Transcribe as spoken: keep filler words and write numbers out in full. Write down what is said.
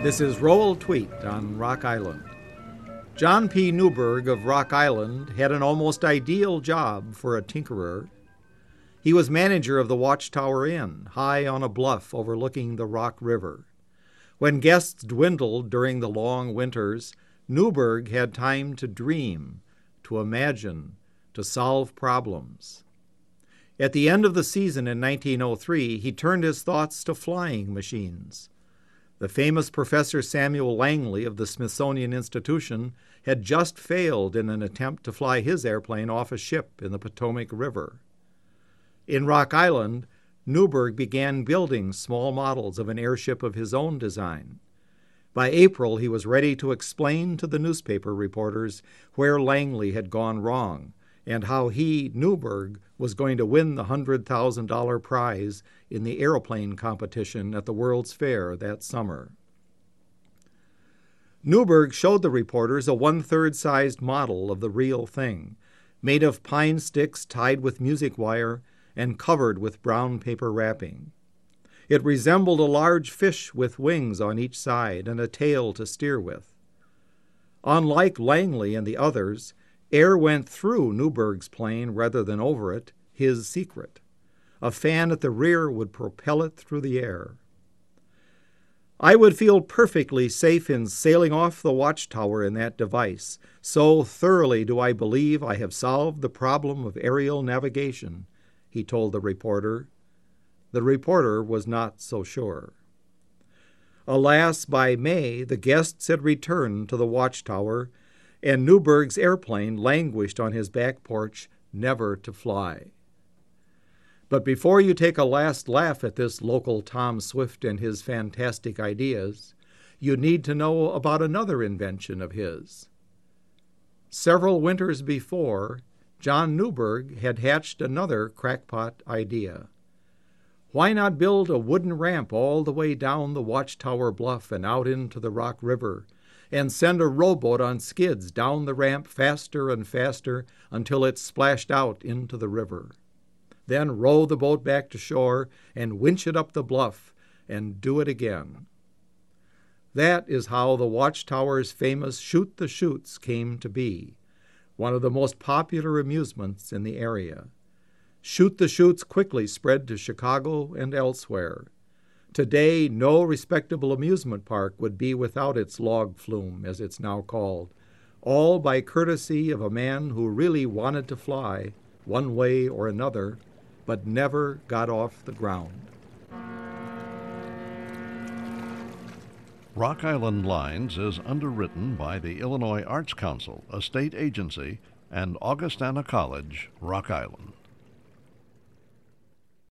This is Roll Tweet on Rock Island. John P. Newberg of Rock Island had an almost ideal job for a tinkerer. He was manager of the Watchtower Inn, high on a bluff overlooking the Rock River. When guests dwindled during the long winters, Newberg had time to dream, to imagine, to solve problems. At the end of the season in nineteen oh three, he turned his thoughts to flying machines. The famous Professor Samuel Langley of the Smithsonian Institution had just failed in an attempt to fly his airplane off a ship in the Potomac River. In Rock Island, Newberg began building small models of an airship of his own design. By April, he was ready to explain to the newspaper reporters where Langley had gone wrong and how he, Newberg, was going to win the one hundred thousand dollars prize in the airplane competition at the World's Fair that summer. Newberg showed the reporters a one-third sized model of the real thing, made of pine sticks tied with music wire and covered with brown paper wrapping. It resembled a large fish with wings on each side and a tail to steer with. Unlike Langley and the others, air went through Newberg's plane rather than over it, his secret. A fan at the rear would propel it through the air. I would feel perfectly safe in sailing off the Watchtower in that device. So thoroughly do I believe I have solved the problem of aerial navigation, he told the reporter. The reporter was not so sure. Alas, by May, the guests had returned to the Watchtower, and Newberg's airplane languished on his back porch, never to fly. But before you take a last laugh at this local Tom Swift and his fantastic ideas, you need to know about another invention of his. Several winters before, John Newberg had hatched another crackpot idea. Why not build a wooden ramp all the way down the Watchtower bluff and out into the Rock River, and send a rowboat on skids down the ramp faster and faster until it splashed out into the river? Then row the boat back to shore and winch it up the bluff and do it again. That is how the Watchtower's famous Shoot the Chutes came to be, one of the most popular amusements in the area. Shoot the Chutes quickly spread to Chicago and elsewhere. Today, no respectable amusement park would be without its log flume, as it's now called, all by courtesy of a man who really wanted to fly, one way or another, but never got off the ground. Rock Island Lines is underwritten by the Illinois Arts Council, a state agency, and Augustana College, Rock Island.